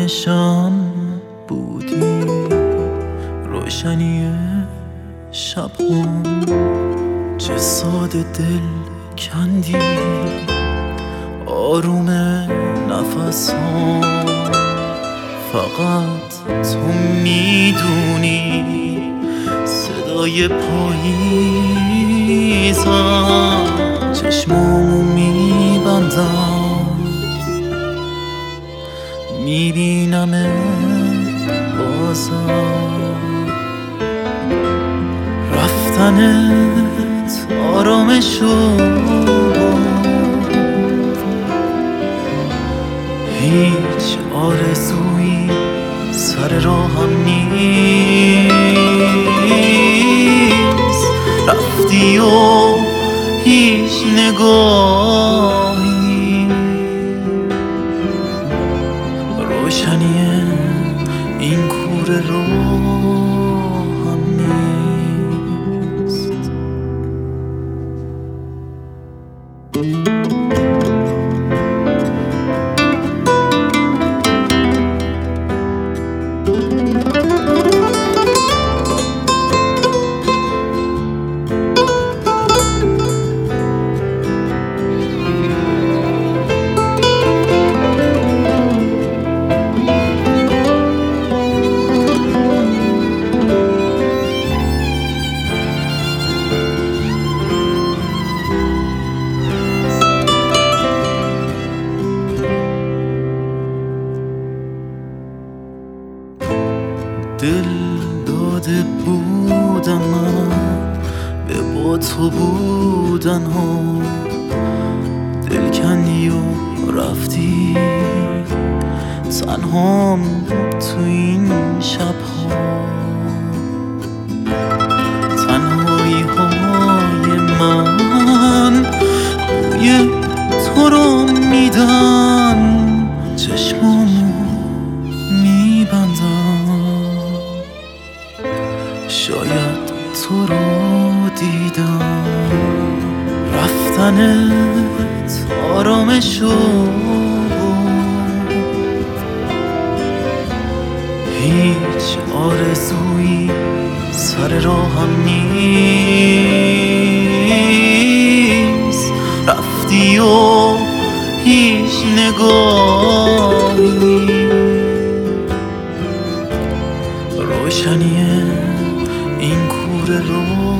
آرامشم بودی، روشنی شبم چه ساده دل کندی، آروم نفسم فقط تو میدونی، صدای پاییزم چشمامو میبندم میبینم بازم، رفتنت آرامشو هیچ آرزویی سر راهم نیست، رفتی و هیچ نگاهی روشنی این کوره راهم نیست. دل داده بودم من به با تو بودن ها، دل کندی و رفتی تنهام تو این شبها، تنهایی های من بوی تو رو میدن، چشمامو میبندم شاید تو رو دیدم، رفتنت آرامشو هیچ آرزویی سر راهم نیست، رفتی و هیچ نگاهی روشنی این کوره رو